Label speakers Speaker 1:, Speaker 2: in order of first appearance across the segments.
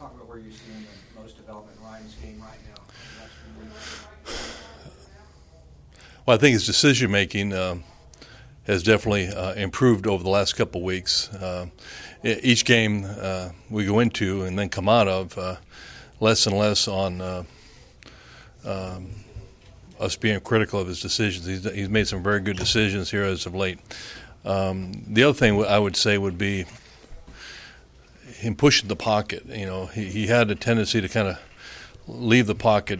Speaker 1: talk about where you're seeing the most development in Ryan's game right now?
Speaker 2: Well, I think his decision making has definitely improved over the last couple of weeks. Each game we go into and then come out of, less and less on us being critical of his decisions. He's made some very good decisions here as of late. The other thing I would say would be him pushing the pocket. You know, he had a tendency to kind of leave the pocket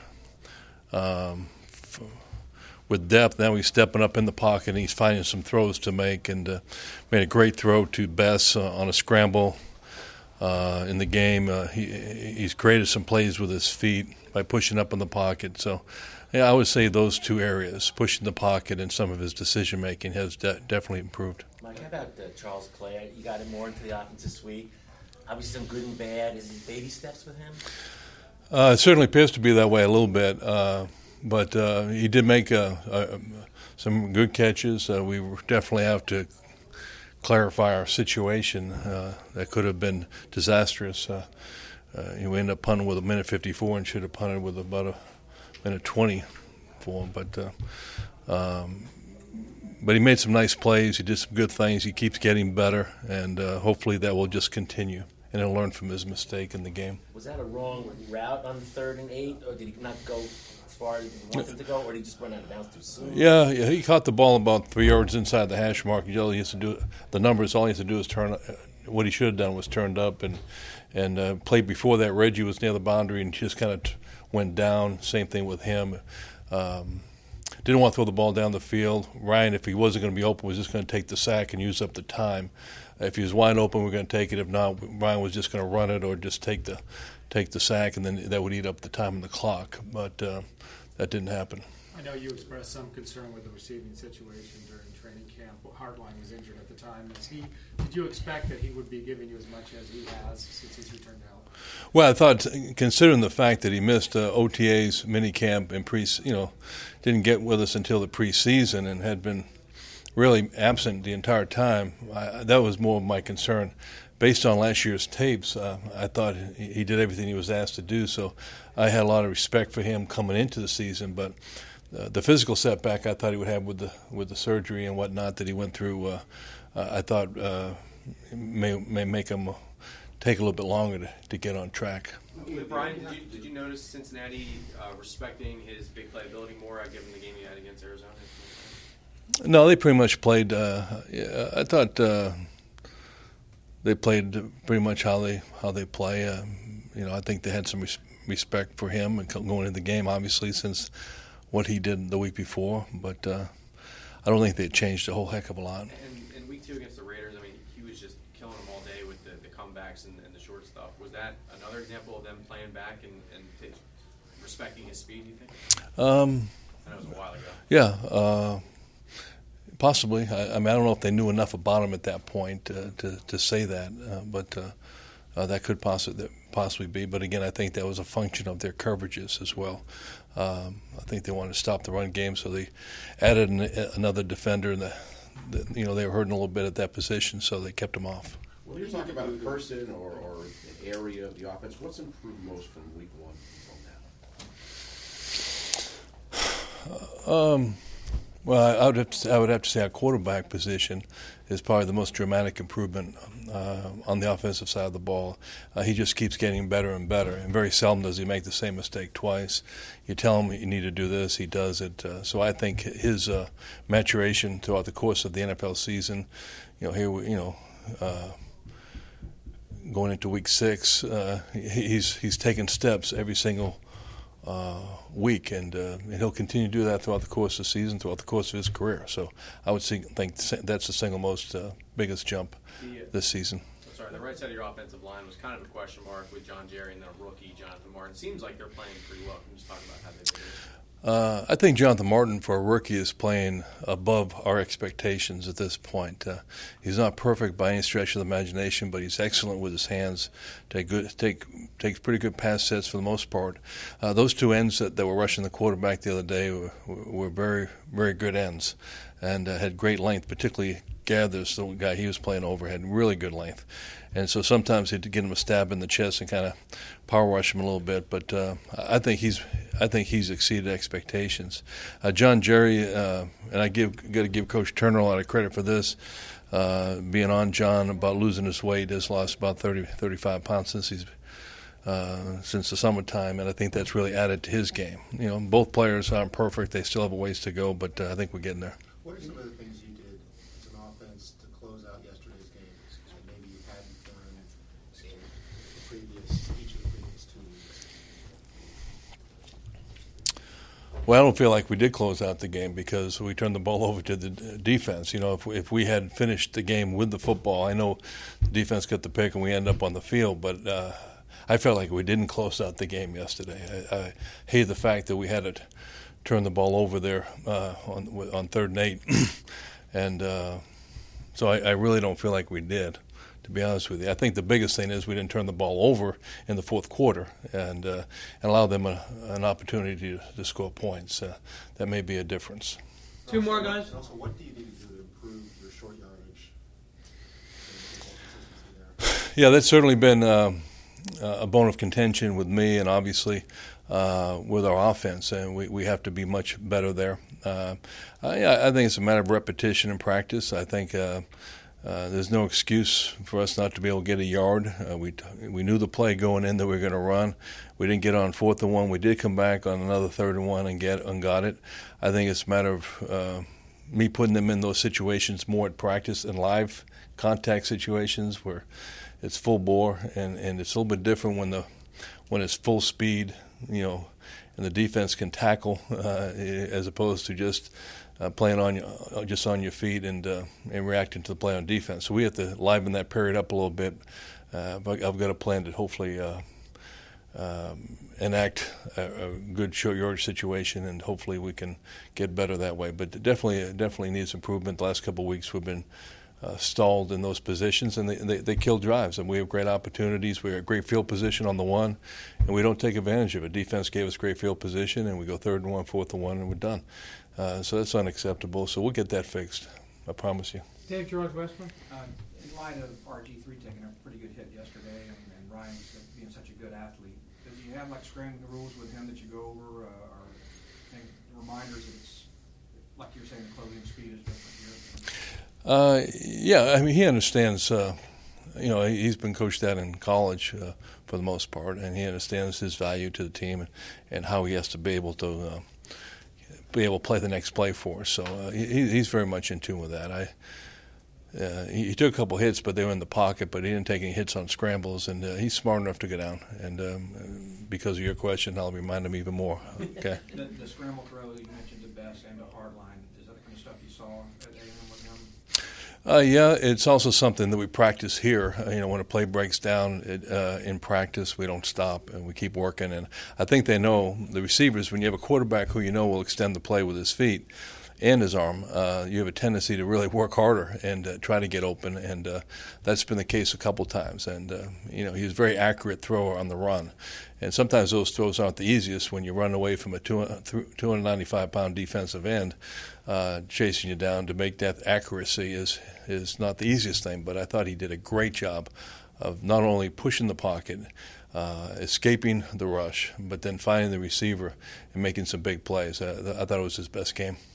Speaker 2: with depth. Now he's stepping up in the pocket and he's finding some throws to make, and made a great throw to Bess on a scramble in the game. He's created some plays with his feet by pushing up in the pocket. So yeah, I would say those two areas, pushing the pocket and some of his decision making, has definitely improved.
Speaker 3: Mike, how about Charles Clay? You got him more into the offense this week. Obviously some good and bad. Is it baby steps with him?
Speaker 2: It certainly appears to be that way a little bit. But he did make some good catches. We definitely have to clarify our situation. That could have been disastrous. We ended up punting with a minute 54 and should have punted with about a minute 20 for him. But he made some nice plays. He did some good things. He keeps getting better, and hopefully that will just continue. And he'll learn from his mistake in the game.
Speaker 3: Was that a wrong route on 3rd and 8, or did he not go as far as he wanted to go, or did he just run out of bounds too soon?
Speaker 2: Yeah, he caught the ball about 3 yards inside the hash mark. All he has to do, the numbers, all he has to do is turn. What he should have done was turned up and played before that. Reggie was near the boundary and just kind of went down. Same thing with him. Didn't want to throw the ball down the field. Ryan, if he wasn't going to be open, was just going to take the sack and use up the time. If he was wide open, we're going to take it. If not, Ryan was just going to run it or just take the sack, and then that would eat up the time on the clock. But that didn't happen.
Speaker 4: I know you expressed some concern with the receiving situation during training camp. Hardline was injured at the time. Did you expect that he would be giving you as much as he has since he's returned to health?
Speaker 2: Well, I thought, considering the fact that he missed OTA's minicamp and didn't get with us until the preseason and had been really absent the entire time, that was more of my concern. Based on last year's tapes, I thought he did everything he was asked to do, so I had a lot of respect for him coming into the season. But the physical setback I thought he would have with the surgery and whatnot that he went through, I thought may make him take a little bit longer to get on track.
Speaker 5: Brian, did you notice Cincinnati respecting his big playability more given the game he had against Arizona?
Speaker 2: No, they pretty much played. I thought they played pretty much how they play. I think they had some respect for him and going into the game, obviously, since what he did the week before. But I don't think they changed a whole heck of a lot.
Speaker 5: And in week 2 against the Raiders, I mean, he was just killing them all day with the comebacks and the short stuff. Was that another example of them playing back and respecting his speed, do you think? I know it was a while ago.
Speaker 2: Yeah. Possibly. I don't know if they knew enough about him at that point to say that, but that could possibly be. But again, I think that was a function of their coverages as well. I think they wanted to stop the run game, so they added another defender, and they were hurting a little bit at that position, so they kept him off.
Speaker 6: When you're talking about a person or an area of the offense, what's improved most from week 1 until now?
Speaker 2: Well, I would have to say our quarterback position is probably the most dramatic improvement on the offensive side of the ball. He just keeps getting better and better, and very seldom does he make the same mistake twice. You tell him you need to do this, he does it. So I think his maturation throughout the course of the NFL season, going into week 6, he's taken steps every single week, and he'll continue to do that throughout the course of the season, throughout the course of his career. So I would think that's the single most biggest jump this season.
Speaker 5: Sorry, the right side of your offensive line was kind of a question mark with John Jerry and then a rookie, Jonathan Martin. Seems like they're playing pretty well. Can you just talk about how they did it?
Speaker 2: I think Jonathan Martin, for a rookie, is playing above our expectations at this point. He's not perfect by any stretch of the imagination, but he's excellent with his hands. Takes pretty good pass sets for the most part. Those two ends that were rushing the quarterback the other day were very, very good ends and had great length, particularly Gathers, the guy he was playing over, had really good length. and so sometimes he'd get him a stab in the chest and kind of power rush him a little bit. But I think he's exceeded expectations. John Jerry, and I got to give Coach Turner a lot of credit for this. Being on John about losing his weight, has lost about 35 pounds since the summertime, and I think that's really added to his game. You know, both players aren't perfect; they still have a ways to go, but I think we're getting there.
Speaker 7: What are some of the things you did as an offense to close out yesterday's game that maybe you hadn't done in each of the previous 2 weeks?
Speaker 2: Well, I don't feel like we did close out the game because we turned the ball over to the defense. You know, if we had finished the game with the football, I know the defense got the pick and we end up on the field, but I felt like we didn't close out the game yesterday. I hate the fact that we had to turn the ball over there on 3rd and 8, and so I really don't feel like we did, to be honest with you. I think the biggest thing is we didn't turn the ball over in the 4th quarter and allow them an opportunity to score points. That may be a difference.
Speaker 8: 2 more, guys.
Speaker 7: Also, what do you need to do to improve your short yardage?
Speaker 2: Yeah, that's certainly been a bone of contention with me and obviously with our offense, and we have to be much better there. I think it's a matter of repetition and practice. I think there's no excuse for us not to be able to get a yard. We knew the play going in that we were going to run. We didn't get on 4th and 1. We did come back on another 3rd and 1 and got it. I think it's a matter of me putting them in those situations more at practice and live contact situations where it's full bore, and it's a little bit different when it's full speed, you know, and the defense can tackle as opposed to just playing on your feet and reacting to the play on defense. So we have to liven that period up a little bit. But I've got a plan to hopefully enact a good short yardage situation, and hopefully we can get better that way. But it definitely needs improvement. The last couple of weeks we've been stalled in those positions, and they kill drives. And we have great opportunities. We have great field position on the 1, and we don't take advantage of it. Defense gave us great field position, and we go 3rd and 1, 4th and 1, and we're done. So that's unacceptable. So we'll get that fixed. I promise you.
Speaker 8: Dave George Westman.
Speaker 1: In light of RG3 taking a pretty good hit yesterday and Ryan being such a good athlete, do you have like scrambling rules with him that you go over or reminders that it's, like you're saying, the closing speed is different here?
Speaker 2: Yeah, I mean, he understands, you know, he's been coached that in college for the most part, and he understands his value to the team and how he has to be able to play the next play for us. So he's very much in tune with that. He took a couple hits, but they were in the pocket, but he didn't take any hits on scrambles, and he's smart enough to go down. And because of your question, I'll remind him even more. Okay.
Speaker 1: The scramble throw that you mentioned, the best and the hard line, is that the kind of stuff you saw at A&M with him?
Speaker 2: Yeah, it's also something that we practice here. You know, when a play breaks down in practice, we don't stop and we keep working. And I think they know, the receivers, when you have a quarterback who you know will extend the play with his feet and his arm, you have a tendency to really work harder and try to get open. And that's been the case a couple times. And, you know, he's a very accurate thrower on the run. And sometimes those throws aren't the easiest when you run away from a 295-pound defensive end chasing you down. To make that accuracy is not the easiest thing, but I thought he did a great job of not only pushing the pocket, escaping the rush, but then finding the receiver and making some big plays. I thought it was his best game.